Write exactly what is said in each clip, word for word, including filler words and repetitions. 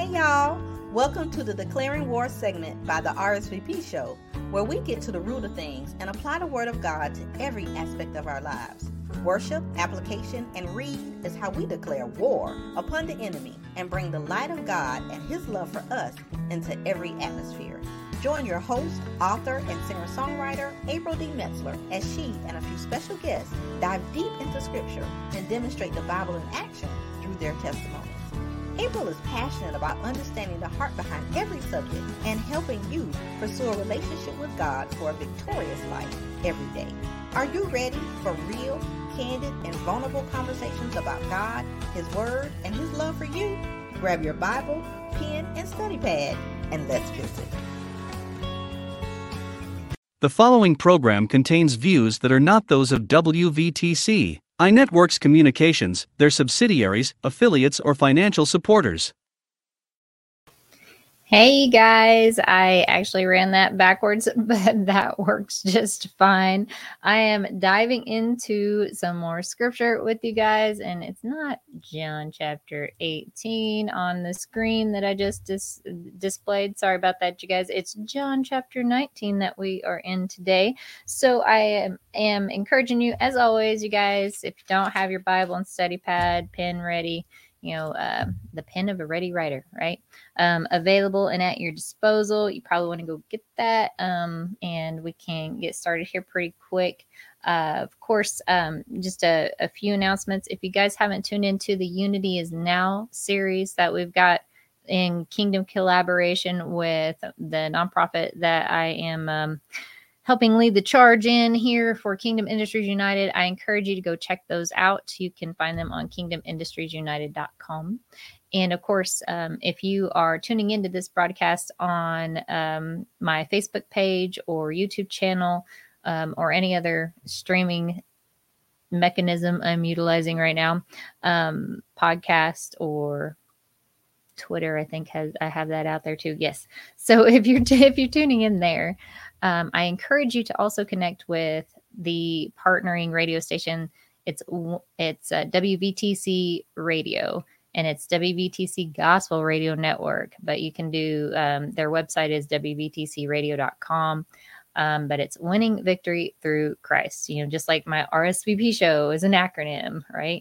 Hey y'all, welcome to the Declaring War segment by the R S V P Show, where we get to the root of things and apply the Word of God to every aspect of our lives. Worship, application, and read is how we declare war upon the enemy and bring the light of God and His love for us into every atmosphere. Join your host, author, and singer-songwriter, April D. Metzler, as she and a few special guests dive deep into Scripture and demonstrate the Bible in action through their testimonies. April is passionate about understanding the heart behind every subject and helping you pursue a relationship with God for a victorious life every day. Are you ready for real, candid, and vulnerable conversations about God, His Word, and His love for you? Grab your Bible, pen, and study pad, and let's visit. The following program contains views that are not those of W V T C, iNetworks Communications, their subsidiaries, affiliates, or financial supporters. Hey guys, I actually ran that backwards, but that works just fine. I am diving into some more scripture with you guys, and it's not John chapter eighteen on the screen that I just dis- displayed. Sorry about that, you guys. It's John chapter nineteen that we are in today. So I am, am encouraging you, as always, you guys, if you don't have your Bible and study pad, pen ready, you know, uh, the pen of a ready writer, right? Um, available and at your disposal. You probably want to go get that. Um, and we can get started here pretty quick. Uh, of course, um, just a, a few announcements. If you guys haven't tuned into the Unity is Now series that we've got in Kingdom collaboration with the nonprofit that I am um, helping lead the charge in here for Kingdom Industries United, I encourage you to go check those out. You can find them on kingdom industries united dot com. And of course, um, if you are tuning into this broadcast on um, my Facebook page or YouTube channel um, or any other streaming mechanism I'm utilizing right now, um, podcast or Twitter, I think has I have that out there too. Yes. So if you're t- if you're tuning in there, um, I encourage you to also connect with the partnering radio station. It's it's uh, W V T C Radio, and it's W V T C Gospel Radio Network. But you can do um, their website is w v t c radio dot com. Um, but it's Winning Victory Through Christ. You know, just like my R S V P show is an acronym, right?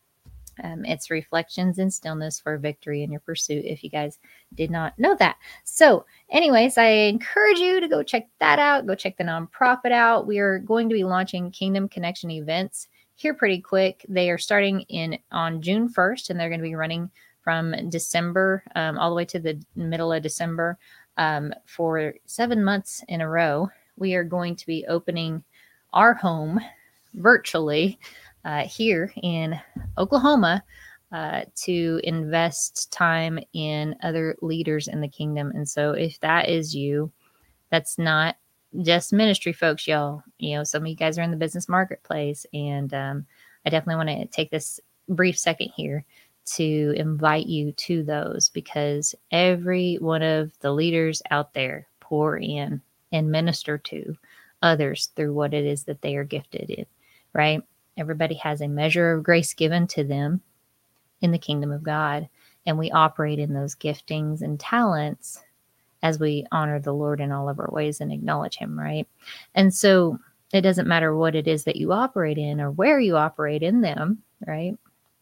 Um, it's Reflections in Stillness for Victory in Your Pursuit, if you guys did not know that. So anyways, I encourage you to go check that out. Go check the nonprofit out. We are going to be launching Kingdom Connection events here pretty quick. They are starting in on June first, and they're going to be running from December um, all the way to the middle of December um, for seven months in a row. We are going to be opening our home virtually Uh, here in Oklahoma uh, to invest time in other leaders in the kingdom. And so if that is you, that's not just ministry folks, y'all. You know, some of you guys are in the business marketplace. And um, I definitely want to take this brief second here to invite you to those, because every one of the leaders out there pour in and minister to others through what it is that they are gifted in, right? Everybody has a measure of grace given to them in the kingdom of God, and we operate in those giftings and talents as we honor the Lord in all of our ways and acknowledge Him, right? And so it doesn't matter what it is that you operate in or where you operate in them, right?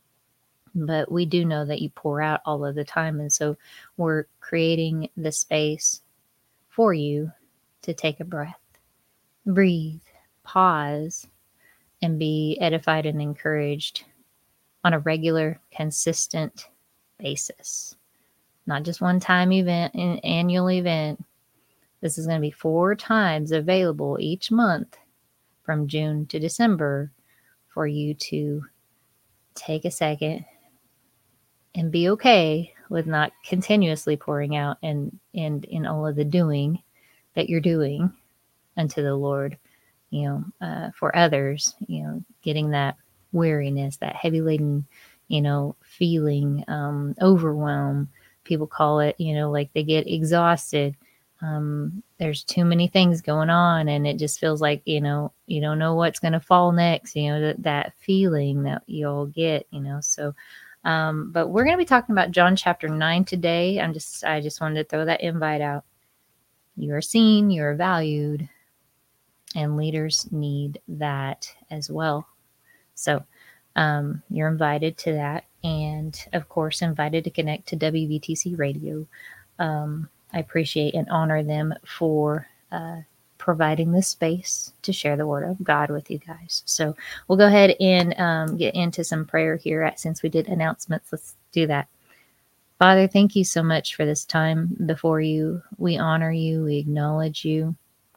But we do know that you pour out all of the time, and so we're creating the space for you to take a breath, breathe, pause, and be edified and encouraged on a regular, consistent basis. Not just one time event, an annual event. This is going to be four times available each month from June to December for you to take a second and be okay with not continuously pouring out and, and in all of the doing that you're doing unto the Lord. You know, uh, for others, you know, getting that weariness, that heavy laden, you know, feeling, um, overwhelm. People call it, you know, like they get exhausted. Um, there's too many things going on, and it just feels like, you know, you don't know what's going to fall next, you know, that, that feeling that you'll get, you know. So Um, but we're going to be talking about John chapter nine today. I'm just, I just wanted to throw that invite out. You are seen, you are valued, and leaders need that as well. So um, you're invited to that, and of course, invited to connect to W V T C Radio. Um, I appreciate and honor them for uh, providing this space to share the word of God with you guys. So we'll go ahead and um, get into some prayer here. At, since we did announcements, let's do that. Father, thank you so much for this time before you. We honor you. We acknowledge you.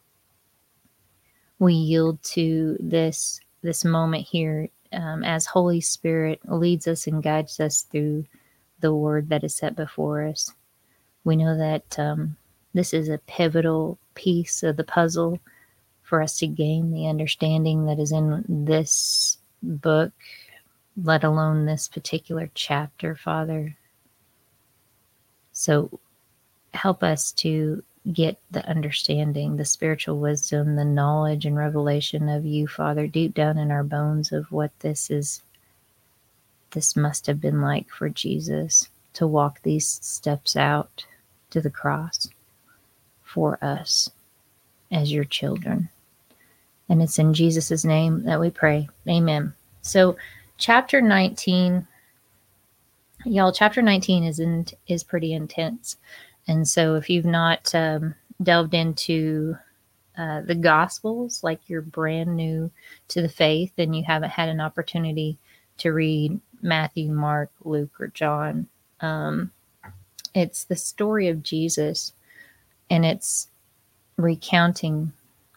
We yield to this this moment here um, as Holy Spirit leads us and guides us through the word that is set before us. We know that um, this is a pivotal piece of the puzzle for us to gain the understanding that is in this book, let alone this particular chapter, Father. So help us to get the understanding, the spiritual wisdom, the knowledge and revelation of you, Father, deep down in our bones of what this is. This must have been like for Jesus to walk these steps out to the cross for us as your children. And it's in Jesus' name that we pray. Amen. So chapter nineteen, y'all, chapter nineteen is in, is pretty intense. And so if you've not um, delved into uh, the Gospels, like you're brand new to the faith and you haven't had an opportunity to read Matthew, Mark, Luke, or John, um, it's the story of Jesus, and it's recounting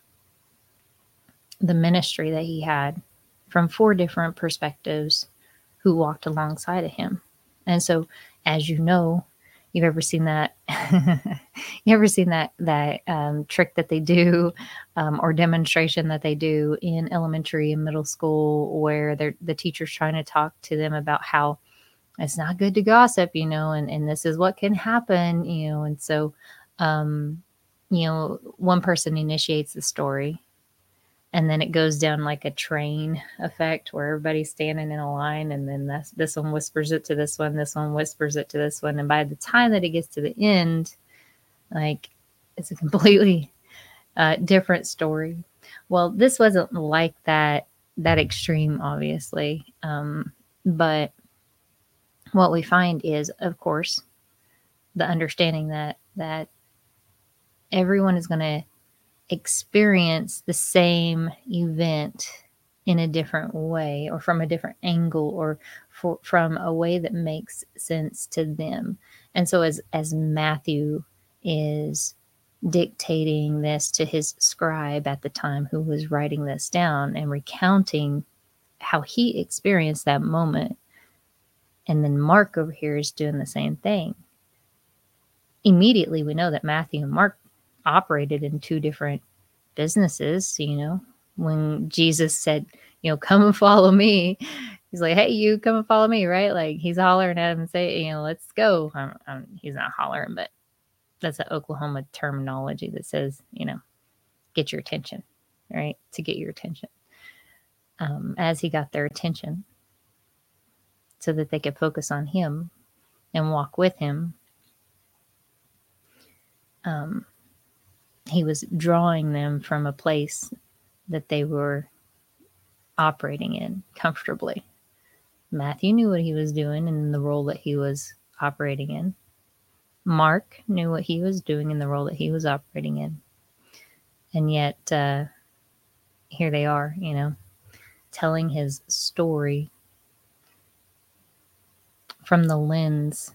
the ministry that he had from four different perspectives who walked alongside of him. And so, as you know, you've ever seen that, you ever seen that, that um, trick that they do um, or demonstration that they do in elementary and middle school where they're, the teacher's trying to talk to them about how it's not good to gossip, you know, and, and this is what can happen, you know. And so, um, you know, one person initiates the story, and then it goes down like a train effect where everybody's standing in a line, and then this, this one whispers it to this one, this one whispers it to this one. And by the time that it gets to the end, like, it's a completely uh, different story. Well, this wasn't like that, that extreme, obviously. Um, but what we find is, of course, the understanding that, that everyone is going to experience the same event in a different way, or from a different angle, or for, from a way that makes sense to them. And so as, as Matthew is dictating this to his scribe at the time who was writing this down and recounting how he experienced that moment, and then Mark over here is doing the same thing. Immediately we know that Matthew and Mark operated in two different businesses. You know, when Jesus said, you know, come and follow me, he's like, hey, you come and follow me, right? Like, he's hollering at him and say, you know, let's go. Um, um, he's not hollering, but that's an Oklahoma terminology that says, you know, get your attention, right? To get your attention. Um, as he got their attention so that they could focus on him and walk with him, um, he was drawing them from a place that they were operating in comfortably. Matthew knew what he was doing and the role that he was operating in. Mark knew what he was doing in the role that he was operating in. And yet, uh, here they are, you know, telling his story from the lens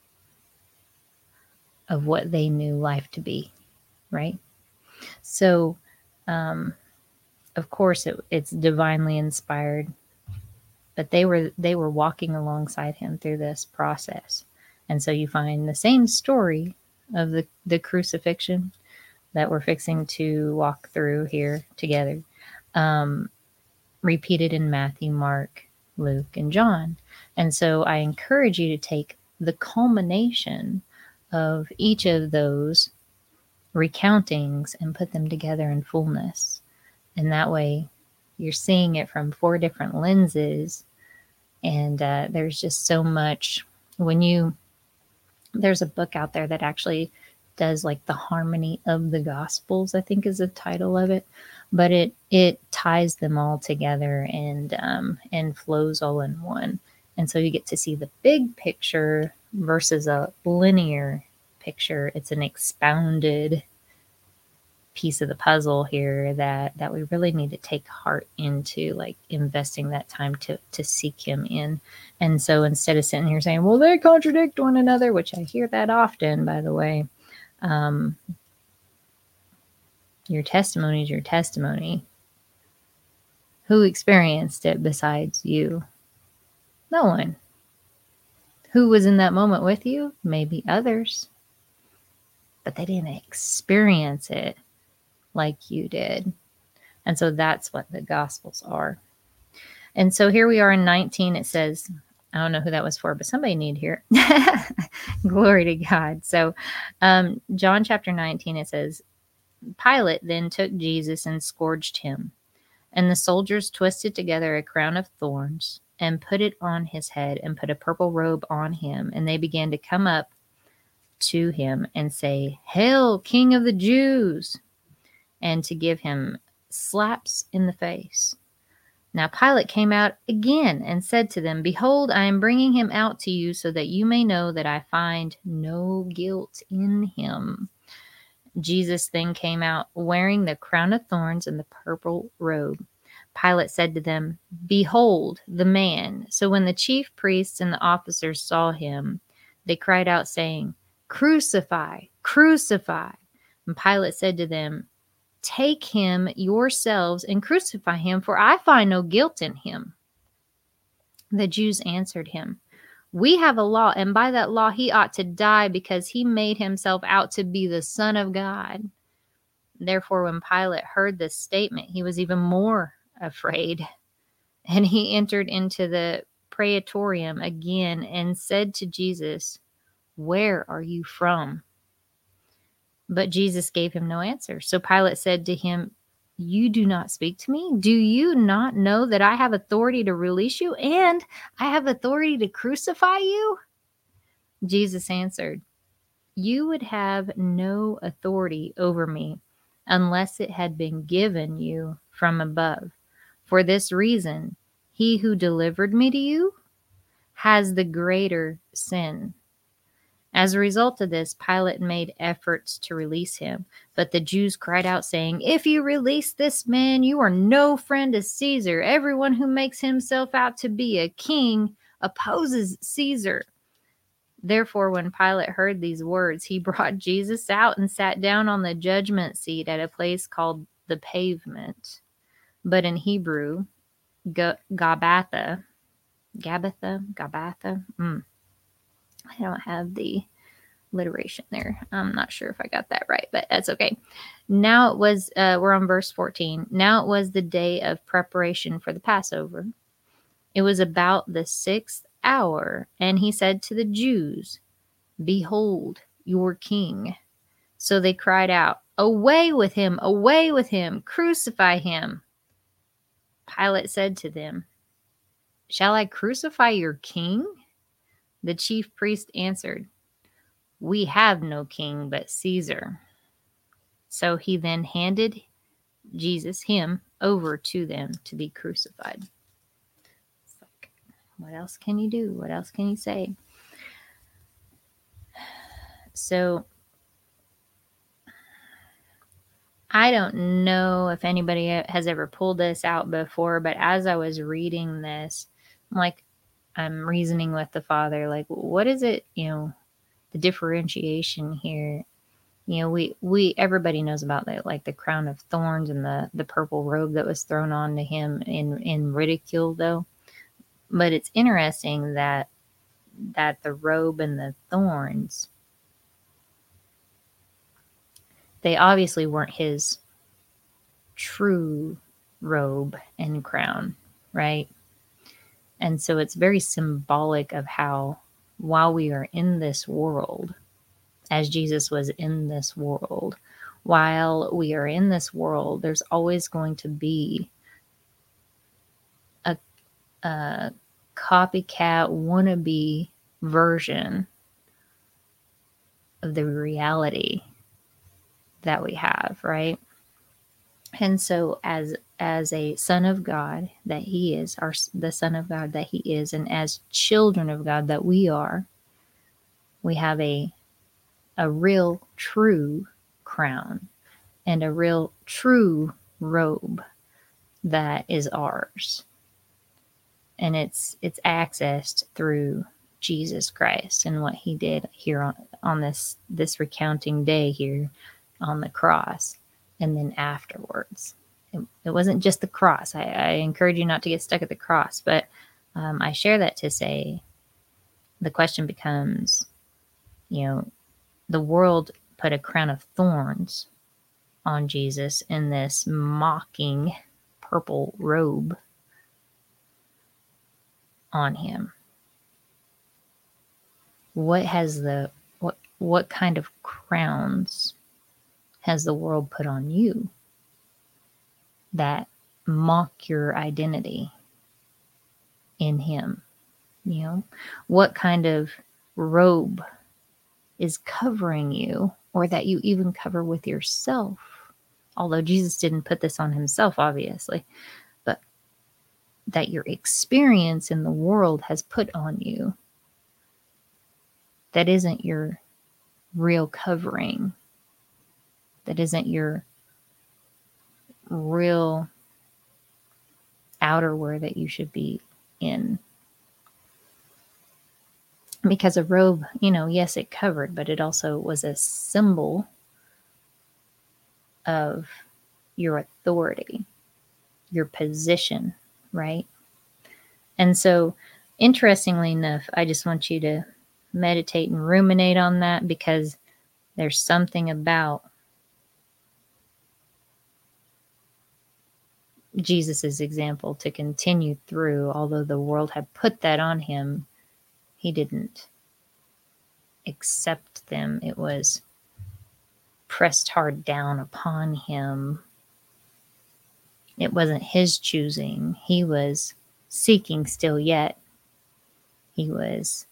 of what they knew life to be, right? So, um, of course, it, it's divinely inspired, but they were they were walking alongside him through this process. And so you find the same story of the, the crucifixion that we're fixing to walk through here together, um, repeated in Matthew, Mark, Luke, and John. And so I encourage you to take the culmination of each of those recountings and put them together in fullness. And that way you're seeing it from four different lenses And uh, there's just so much when you, there's a book out there that actually does like the harmony of the Gospels, I think is the title of it, but it, it ties them all together and, um, and flows all in one. And so you get to see the big picture versus a linear picture. It's an expounded piece of the puzzle here that that we really need to take heart into, like investing that time to to seek him in. And so instead of sitting here saying, well, they contradict one another, which I hear that often, by the way, um your testimony is your testimony. Who experienced it besides you? No one. Who was in that moment with you? Maybe others, but they didn't experience it like you did. And so that's what the Gospels are. And so here we are in nineteen. It says, I don't know who that was for, but somebody need here. Glory to God. So um, John chapter nineteen, it says, Pilate then took Jesus and scourged him. And the soldiers twisted together a crown of thorns and put it on his head and put a purple robe on him. And they began to come up to him and say, Hail, King of the Jews! And to give him slaps in the face. Now Pilate came out again and said to them, Behold, I am bringing him out to you so that you may know that I find no guilt in him. Jesus then came out wearing the crown of thorns and the purple robe. Pilate said to them, Behold the man. So when the chief priests and the officers saw him, they cried out, saying, Crucify, crucify. And Pilate said to them, Take him yourselves and crucify him, for I find no guilt in him. The Jews answered him, We have a law, and by that law he ought to die because he made himself out to be the Son of God. Therefore, when Pilate heard this statement, he was even more afraid. And he entered into the praetorium again and said to Jesus, Where are you from? But Jesus gave him no answer. So Pilate said to him, You do not speak to me? Do you not know that I have authority to release you and I have authority to crucify you? Jesus answered, You would have no authority over me unless it had been given you from above. For this reason, he who delivered me to you has the greater sin. As a result of this, Pilate made efforts to release him, but the Jews cried out, saying, If you release this man, you are no friend of Caesar. Everyone who makes himself out to be a king opposes Caesar. Therefore, when Pilate heard these words, he brought Jesus out and sat down on the judgment seat at a place called the Pavement, but in Hebrew, Gabbatha. Gabbatha? Gabbatha? Mm. I don't have the alliteration there. I'm not sure if I got that right, but that's okay. Now it was, uh, we're on verse fourteen. Now it was the day of preparation for the Passover. It was about the sixth hour, and he said to the Jews, Behold your king. So they cried out, Away with him, away with him, crucify him. Pilate said to them, Shall I crucify your king? The chief priest answered, We have no king but Caesar. So he then handed Jesus, him, over to them to be crucified. It's like, what else can you do? What else can you say? So I don't know if anybody has ever pulled this out before, but as I was reading this, I'm like, I'm reasoning with the Father, like, what is it, you know, the differentiation here? You know, we, we, everybody knows about that, like the crown of thorns and the, the purple robe that was thrown on to him in, in ridicule though. But it's interesting that, that the robe and the thorns, they obviously weren't his true robe and crown, right? And so it's very symbolic of how while we are in this world, as Jesus was in this world, while we are in this world, there's always going to be a, a copycat wannabe version of the reality that we have, right? And so as as a son of God that he is, our the son of God that he is, and as children of God that we are, we have a a real true crown and a real true robe that is ours. And it's it's accessed through Jesus Christ and what he did here on, on this this recounting day here on the cross, and then afterwards. It, it wasn't just the cross. I, I encourage you not to get stuck at the cross, but um, I share that to say the question becomes, you know, the world put a crown of thorns on Jesus in this mocking purple robe on him. What has the what what kind of crowns has the world put on you that mock your identity in him? You know, what kind of robe is covering you, or that you even cover with yourself? Although Jesus didn't put this on himself, obviously, but that your experience in the world has put on you, that isn't your real covering, that isn't your real outerwear that you should be in. Because a robe, you know, yes, it covered, but it also was a symbol of your authority, your position, right? And so, interestingly enough, I just want you to meditate and ruminate on that, because there's something about Jesus's example to continue through. Although the world had put that on him, he didn't accept them. It was pressed hard down upon him. It wasn't his choosing. He was seeking still yet. He was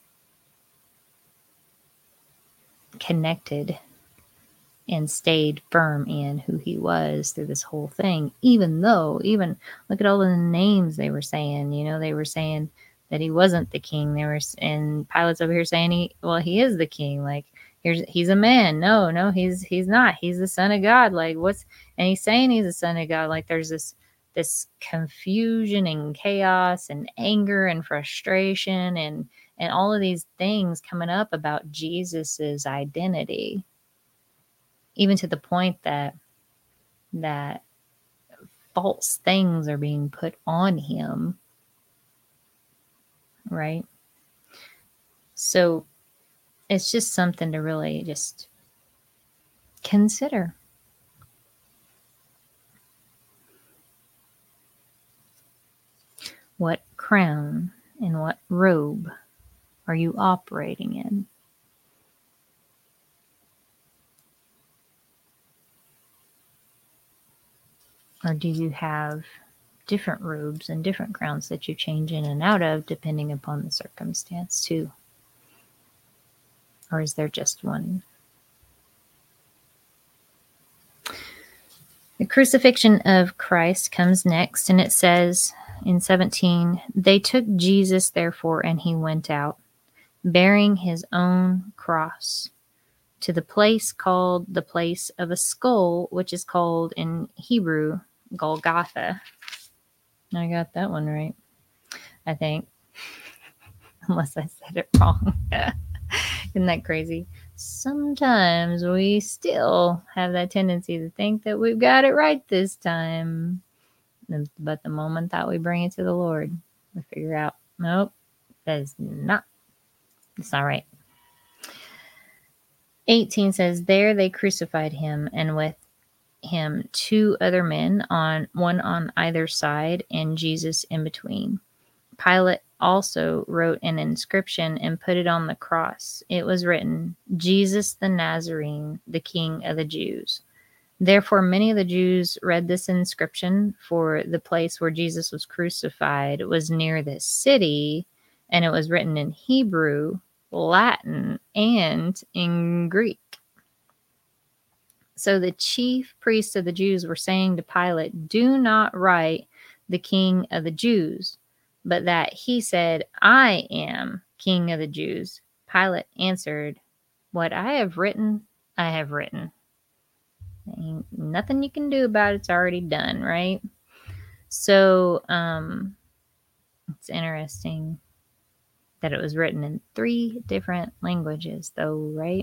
connected and stayed firm in who he was through this whole thing, even though, even look at all the names they were saying. You know, they were saying that he wasn't the king. They were, and Pilate's over here saying he, well, he is the king. Like, here's, he's a man. No, no, he's, he's not. He's the son of God. Like, what's, and he's saying he's the son of God. Like, there's this, this confusion and chaos and anger and frustration and, and all of these things coming up about Jesus's identity, even to the point that, that false things are being put on him. Right? So it's just something to really just consider. What crown and what robe are you operating in? Or do you have different robes and different crowns that you change in and out of depending upon the circumstance too? Or is there just one? The crucifixion of Christ comes next, and it says in seventeen, they took Jesus therefore, and he went out, bearing his own cross, to the place called the place of a skull, which is called in Hebrew Golgotha. I got that one right, I think. Unless I said it wrong. Isn't that crazy? Sometimes we still have that tendency to think that we've got it right this time. But the moment that we bring it to the Lord, we figure out, nope, that is not, it's not right. eighteen says, there they crucified him, and with him two other men, on one on either side, and Jesus in between. Pilate also wrote an inscription and put it on the cross. It was written, Jesus the Nazarene, the King of the Jews. Therefore many of the Jews read this inscription, for the place where Jesus was crucified was near this city, and it was written in Hebrew, Latin, and in Greek. So the chief priests of the Jews were saying to Pilate, "Do not write the King of the Jews, but that he said, 'I am King of the Jews.'" Pilate answered, "What I have written, I have written." Ain't nothing you can do about it. It's already done, right? So um, it's interesting that it was written in three different languages, though, right?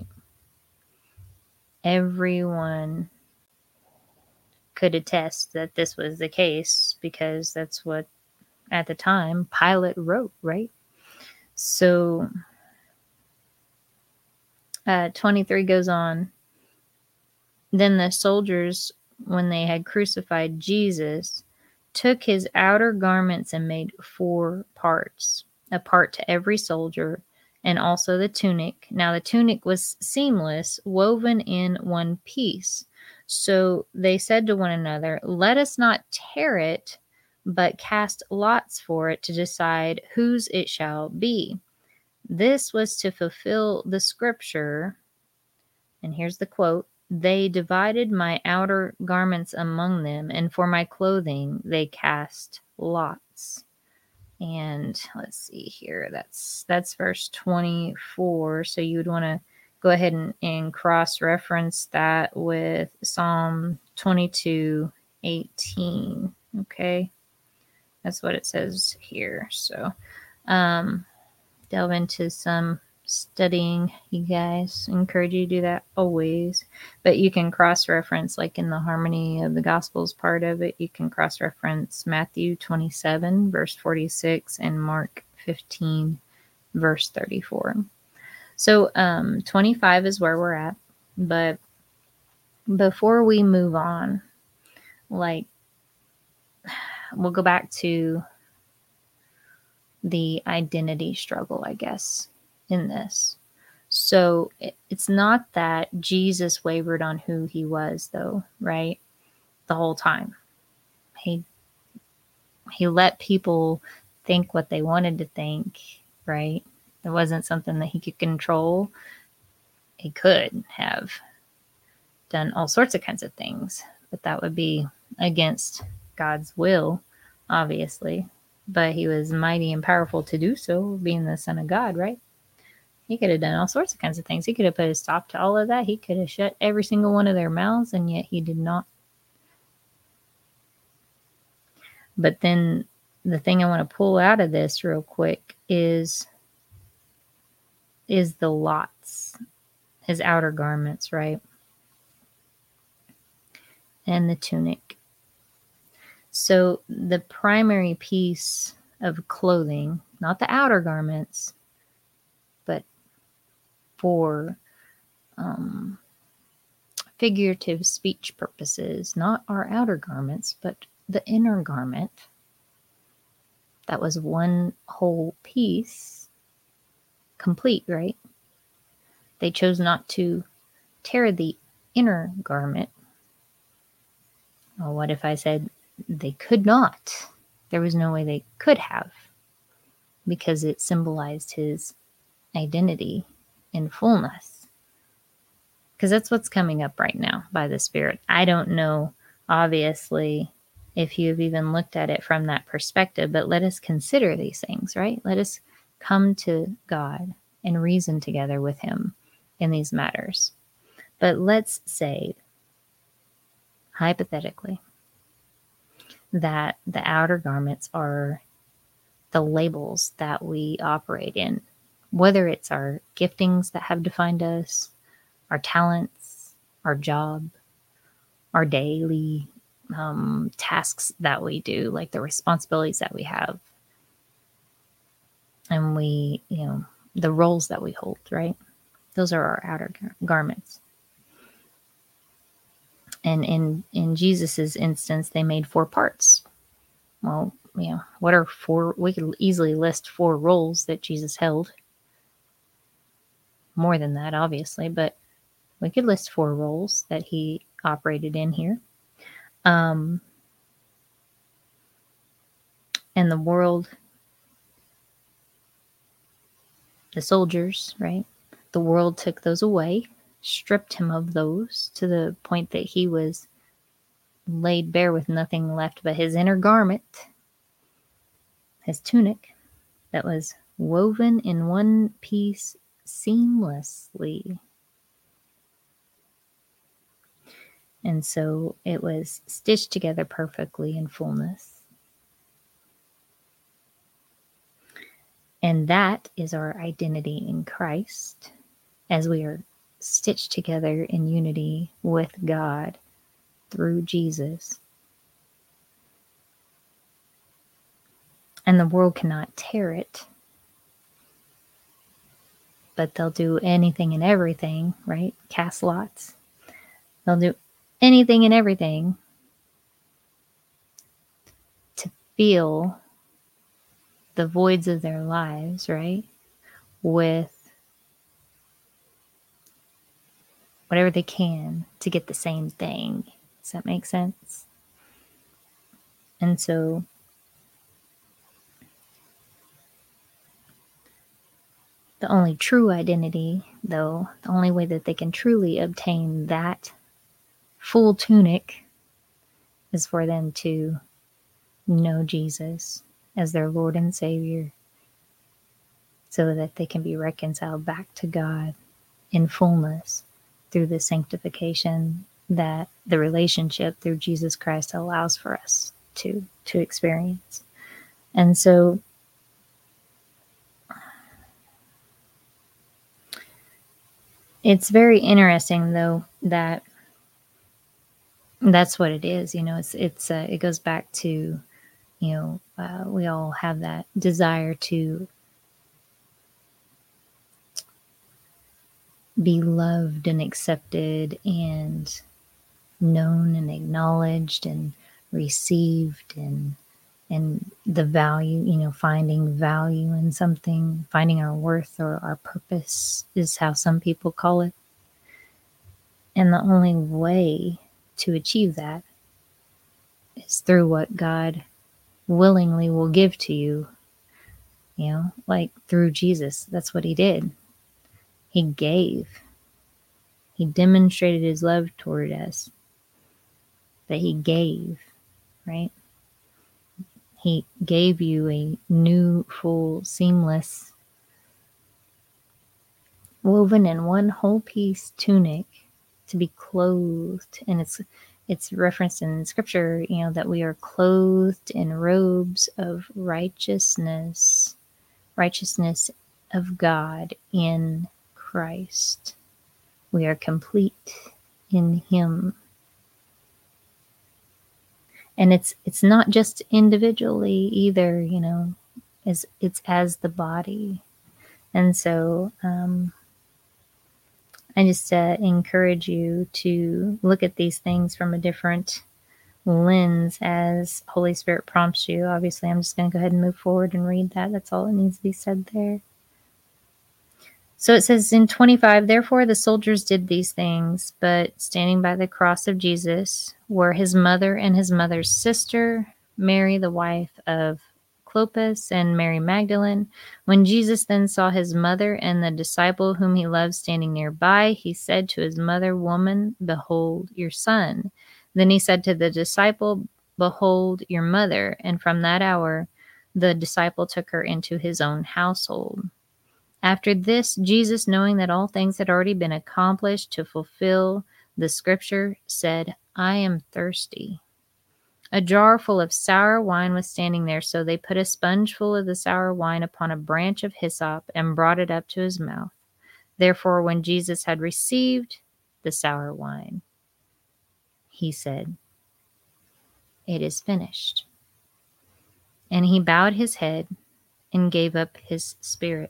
Everyone could attest that this was the case because that's what, at the time, Pilate wrote, right? So uh, twenty-three goes on. Then the soldiers, when they had crucified Jesus, took his outer garments and made four parts, a part to every soldier, and also the tunic. Now the tunic was seamless, woven in one piece. So they said to one another, "Let us not tear it, but cast lots for it to decide whose it shall be." This was to fulfill the scripture. And here's the quote: "They divided my outer garments among them, and for my clothing they cast lots." And let's see here. That's that's verse twenty-four. So you would want to go ahead and, and cross-reference that with Psalm twenty-two eighteen. Okay. That's what it says here. So um, delve into some studying, you guys. Encourage you to do that always. But you can cross-reference, like in the Harmony of the Gospels part of it, you can cross-reference Matthew twenty-seven, verse forty-six, and Mark fifteen, verse thirty-four. So um, twenty-five is where we're at. But before we move on, like, we'll go back to the identity struggle, I guess, in this. So it's not that Jesus wavered on who he was, though, right? The whole time. He he let people think what they wanted to think, right? It wasn't something that he could control. He could have done all sorts of kinds of things, but that would be against God's will, obviously. But he was mighty and powerful to do so, being the Son of God, right? He could have done all sorts of kinds of things. He could have put a stop to all of that. He could have shut every single one of their mouths, and yet he did not. But then the thing I want to pull out of this real quick is, is the lots, his outer garments, right? And the tunic. So the primary piece of clothing, not the outer garments, but for um, figurative speech purposes, not our outer garments, but the inner garment. That was one whole piece, complete, right? They chose not to tear the inner garment. Well, what if I said they could not? There was no way they could have, because it symbolized his identity in fullness. Because that's what's coming up right now by the Spirit. I don't know, obviously, if you've even looked at it from that perspective, but let us consider these things, right? Let us come to God and reason together with him in these matters. But let's say, hypothetically, that the outer garments are the labels that we operate in, whether it's our giftings that have defined us, our talents, our job, our daily um, tasks that we do, like the responsibilities that we have, and we, you know, the roles that we hold, right? Those are our outer gar- garments. And in, in Jesus's instance, they made four parts. Well, you know, what are four? We could easily list four roles that Jesus held. More than that, obviously, but we could list four roles that he operated in here. Um, and the world the soldiers, right? The world took those away, stripped him of those to the point that he was laid bare with nothing left but his inner garment, his tunic that was woven in one piece seamlessly. And so it was stitched together perfectly in fullness. And that is our identity in Christ, as we are stitched together in unity with God through Jesus. And the world cannot tear it, but they'll do anything and everything, right? Cast lots. They'll do anything and everything to fill the voids of their lives, right? With whatever they can to get the same thing. Does that make sense? And so the only true identity, though, the only way that they can truly obtain that full tunic is for them to know Jesus as their Lord and Savior, so that they can be reconciled back to God in fullness through the sanctification that the relationship through Jesus Christ allows for us to, to experience. And so it's very interesting, though, that that's what it is. You know, it's, it's, uh, it goes back to, you know, uh, we all have that desire to be loved and accepted and known and acknowledged and received, and and the value, you know, finding value in something, finding our worth or our purpose is how some people call it. And the only way to achieve that is through what God willingly will give to you, you know, like through Jesus. That's what he did. He gave. He demonstrated his love toward us, that he gave, right? He gave you a new, full, seamless, woven in one whole piece tunic to be clothed. And it's it's referenced in scripture, you know, that we are clothed in robes of righteousness, righteousness of God in Christ. We are complete in him. And it's it's not just individually either, you know, it's, it's as the body. And so um, I just uh, encourage you to look at these things from a different lens as Holy Spirit prompts you. Obviously, I'm just going to go ahead and move forward and read that. That's all that needs to be said there. So it says in twenty-five, therefore the soldiers did these things, but standing by the cross of Jesus were his mother and his mother's sister, Mary, the wife of Clopas, and Mary Magdalene. When Jesus then saw his mother and the disciple whom he loved standing nearby, he said to his mother, Woman, behold your son. Then he said to the disciple, Behold your mother. And from that hour, the disciple took her into his own household. After this, Jesus, knowing that all things had already been accomplished to fulfill the scripture, said, I am thirsty. A jar full of sour wine was standing there, so they put a sponge full of the sour wine upon a branch of hyssop and brought it up to his mouth. Therefore, when Jesus had received the sour wine, he said, It is finished. And he bowed his head and gave up his spirit.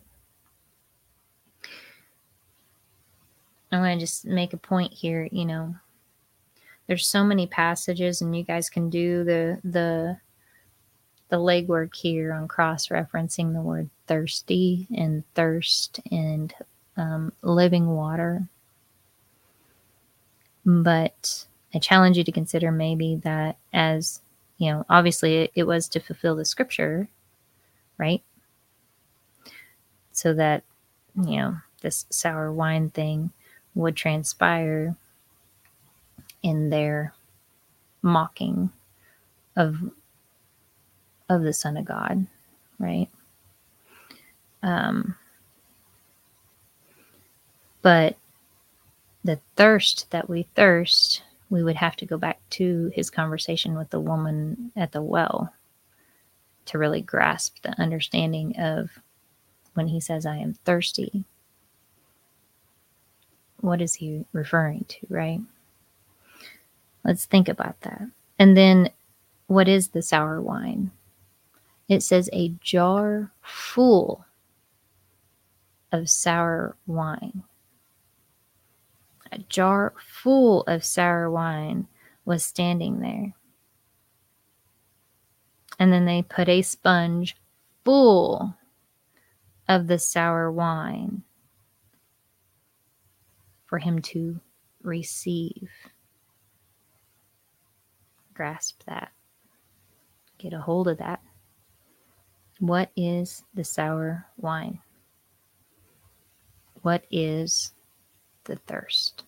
I want to just make a point here, you know, there's so many passages, and you guys can do the the the legwork here on cross-referencing the word thirsty and thirst and um, living water. But I challenge you to consider maybe that as, you know, obviously it, it was to fulfill the scripture, right? So that you know, this sour wine thing would transpire in their mocking of of the Son of God, right? Um, but the thirst that we thirst, we would have to go back to his conversation with the woman at the well to really grasp the understanding of when he says, I am thirsty. What is he referring to, right? Let's think about that. And then, what is the sour wine? It says a jar full of sour wine. A jar full of sour wine was standing there. And then they put a sponge full of the sour wine for him to receive. Grasp that. Get a hold of that. What is the sour wine? What is the thirst?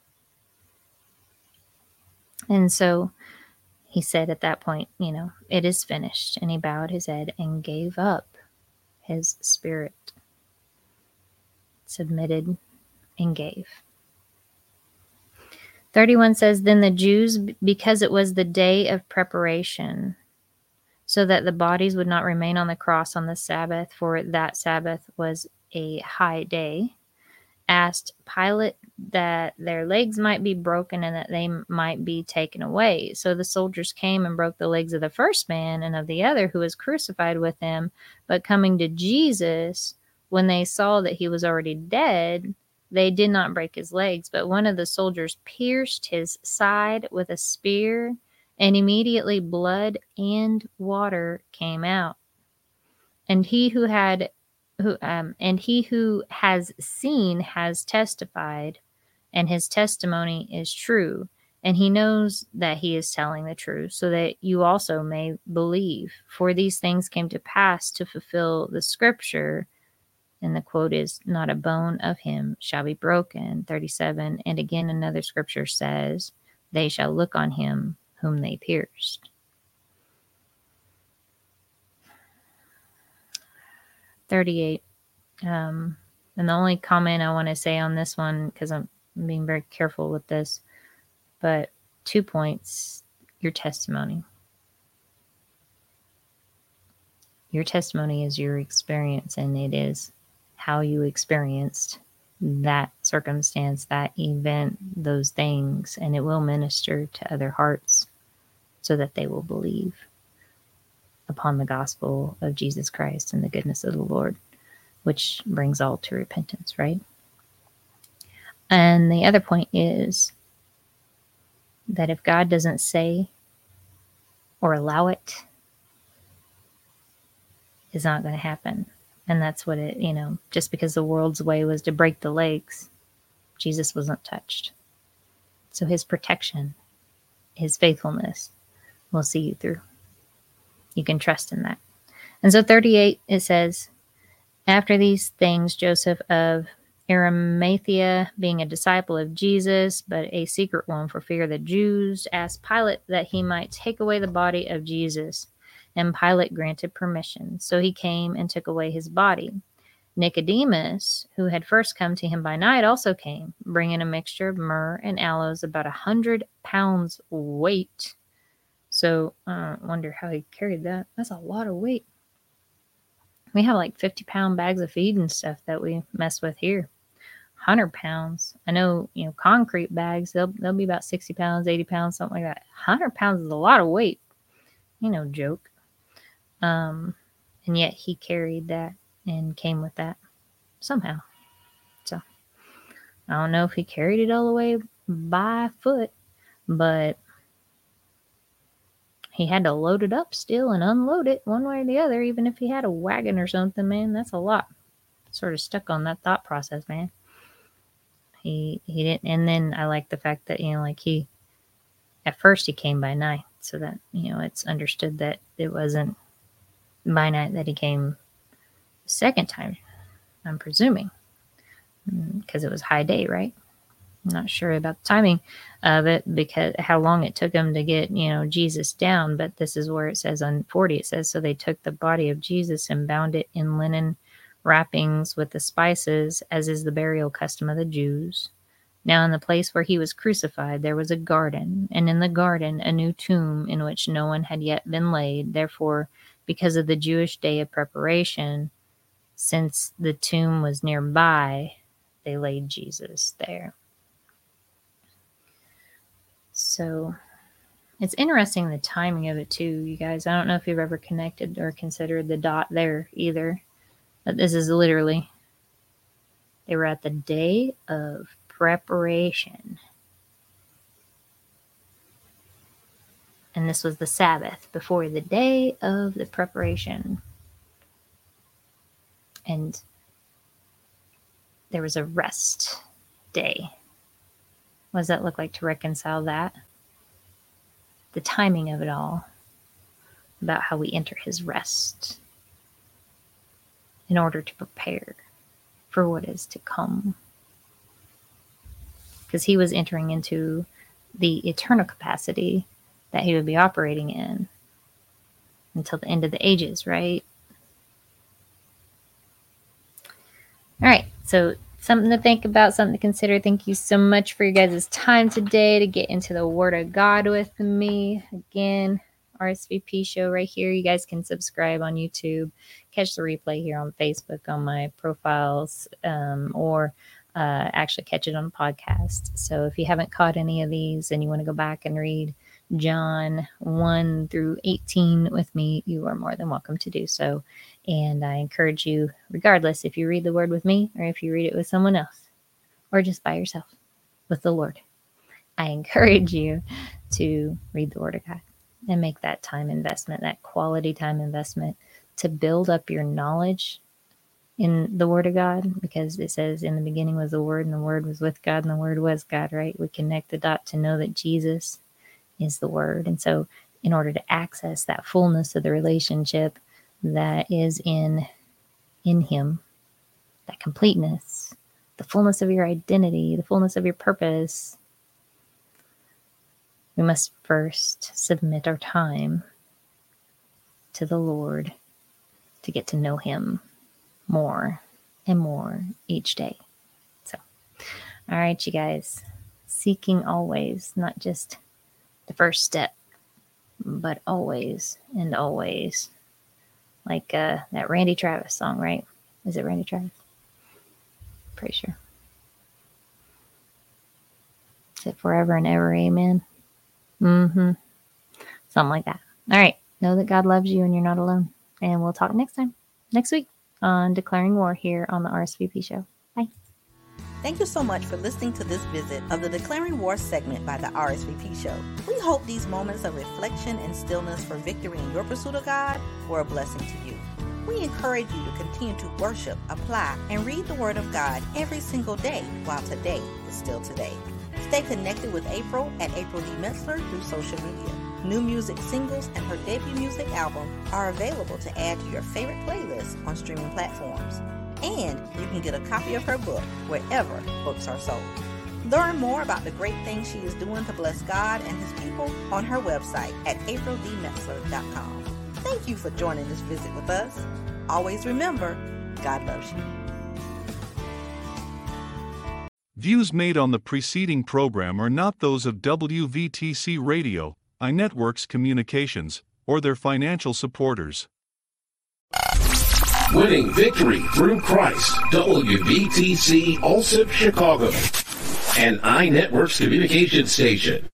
And so he said at that point, you know, it is finished. And he bowed his head and gave up his spirit. Submitted and gave. thirty-one says, then the Jews, because it was the day of preparation, so that the bodies would not remain on the cross on the Sabbath, for that Sabbath was a high day, asked Pilate that their legs might be broken and that they might be taken away. So the soldiers came and broke the legs of the first man and of the other who was crucified with him. But coming to Jesus, when they saw that he was already dead, they did not break his legs. But one of the soldiers pierced his side with a spear, and immediately blood and water came out. And he who had who um and he who has seen has testified, and his testimony is true, and he knows that he is telling the truth, so that you also may believe. For these things came to pass to fulfill the scripture. And the quote is, not a bone of him shall be broken. thirty-seven. And again, another scripture says, they shall look on him whom they pierced. thirty-eight. Um, and the only comment I want to say on this one, because I'm being very careful with this, but two points, your testimony. Your testimony is your experience, and it is how you experienced that circumstance, that event, those things, and it will minister to other hearts so that they will believe upon the gospel of Jesus Christ and the goodness of the Lord, which brings all to repentance, right? And the other point is that if God doesn't say or allow it, it's not going to happen. And that's what it, you know, just because the world's way was to break the legs, Jesus wasn't touched. So his protection, his faithfulness will see you through. You can trust in that. And so thirty-eight, it says, after these things, Joseph of Arimathea, being a disciple of Jesus, but a secret one for fear of the Jews, asked Pilate that he might take away the body of Jesus. And Pilate granted permission. So he came and took away his body. Nicodemus, who had first come to him by night, also came, bringing a mixture of myrrh and aloes, about a hundred pounds weight. So I uh, wonder how he carried that. That's a lot of weight. We have like fifty pound bags of feed and stuff that we mess with here. one hundred pounds. I know, you know, concrete bags, they'll, they'll be about sixty pounds, eighty pounds, something like that. one hundred pounds is a lot of weight. You know, joke. Um, and yet he carried that and came with that somehow. So I don't know if he carried it all the way by foot, but he had to load it up still and unload it one way or the other. Even if he had a wagon or something, man, that's a lot. Sort of stuck on that thought process, man. He, he didn't. And then I like the fact that, you know, like he, at first he came by night, so that, you know, it's understood that it wasn't by night that he came the second time, I'm presuming. because it was high day, right? I'm not sure about the timing of it, because how long it took them to get, you know, Jesus down. But this is where it says on forty, it says, so they took the body of Jesus and bound it in linen wrappings with the spices, as is the burial custom of the Jews. Now in the place where he was crucified, there was a garden, and in the garden a new tomb in which no one had yet been laid. Therefore, because of the Jewish day of preparation, since the tomb was nearby, they laid Jesus there. So it's interesting, the timing of it too, you guys. I don't know if you've ever connected or considered the dot there either. But this is literally, they were at the day of preparation. And this was the Sabbath before the day of the preparation. And there was a rest day. What does that look like to reconcile that? The timing of it all, about how we enter his rest in order to prepare for what is to come. Because he was entering into the eternal capacity that he would be operating in until the end of the ages, right? All right, so something to think about, something to consider. Thank you so much for your guys' time today to get into the Word of God with me. Again, R S V P show right here. You guys can subscribe on YouTube, catch the replay here on Facebook on my profiles, um, or uh, actually catch it on a podcast. So if you haven't caught any of these and you want to go back and read John one through eighteen with me, you are more than welcome to do so. And I encourage you, regardless if you read the Word with me or if you read it with someone else or just by yourself with the Lord, I encourage you to read the Word of God and make that time investment, that quality time investment, to build up your knowledge in the Word of God, because it says in the beginning was the Word, and the Word was with God, and the Word was God, right? We connect the dot to know that Jesus is the Word. And so in order to access that fullness of the relationship that is in in him, that completeness, the fullness of your identity, the fullness of your purpose, we must first submit our time to the Lord to get to know him more and more each day. So, all right, you guys, seeking always, not just the first step, but always and always. Like uh, that Randy Travis song, right? Is it Randy Travis? Pretty sure. Is it forever and ever, amen? Mm-hmm. Something like that. All right. Know that God loves you and you're not alone. And we'll talk next time, next week on Declaring War here on the R S V P show. Bye. Thank you so much for listening to this visit of the Declaring War segment by the R S V P show. We hope these moments of reflection and stillness for victory in your pursuit of God were a blessing to you. We encourage you to continue to worship, apply, and read the Word of God every single day while today is still today. Stay connected with April at April D. Metzler through social media. New music singles and her debut music album are available to add to your favorite playlists on streaming platforms. And you can get a copy of her book wherever books are sold. Learn more about the great things she is doing to bless God and his people on her website at april d metzler dot com. Thank you for joining this visit with us. Always remember, God loves you. Views made on the preceding program are not those of W V T C Radio, iNetworks Communications, or their financial supporters. Winning victory through Christ, W V T C Allsip Chicago, an iNetworks communication station.